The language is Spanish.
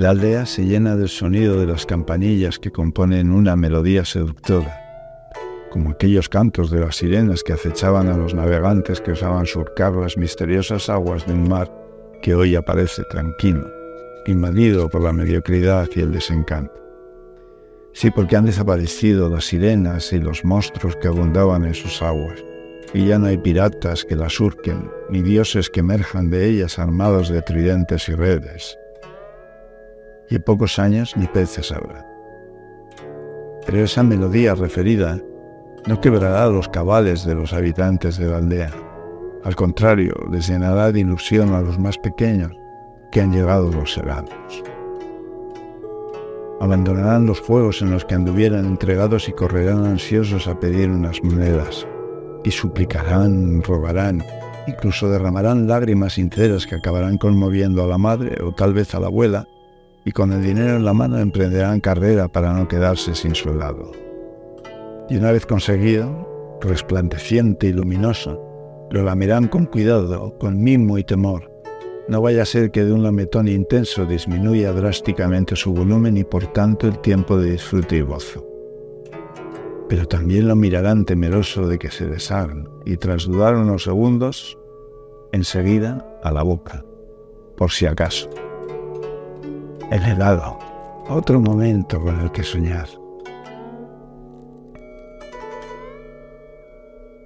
La aldea se llena del sonido de las campanillas que componen una melodía seductora, como aquellos cantos de las sirenas que acechaban a los navegantes que osaban surcar las misteriosas aguas de un mar que hoy aparece tranquilo, invadido por la mediocridad y el desencanto. Sí, porque han desaparecido las sirenas y los monstruos que abundaban en sus aguas, y ya no hay piratas que las surquen, ni dioses que emerjan de ellas armados de tridentes y redes. Y en pocos años ni peces habrá. Pero esa melodía referida no quebrará los cabales de los habitantes de la aldea. Al contrario, les llenará de ilusión a los más pequeños que han llegado los segados. Abandonarán los juegos en los que anduvieran entregados y correrán ansiosos a pedir unas monedas. Y suplicarán, rogarán, incluso derramarán lágrimas sinceras que acabarán conmoviendo a la madre o tal vez a la abuela, y con el dinero en la mano emprenderán carrera para no quedarse sin su helado. Y una vez conseguido, resplandeciente y luminoso, lo lamerán con cuidado, con mimo y temor. No vaya a ser que de un lametón intenso disminuya drásticamente su volumen y por tanto el tiempo de disfrute y gozo. Pero también lo mirarán temeroso de que se deshagan y tras dudar unos segundos, enseguida a la boca, por si acaso. El helado, otro momento con el que soñar.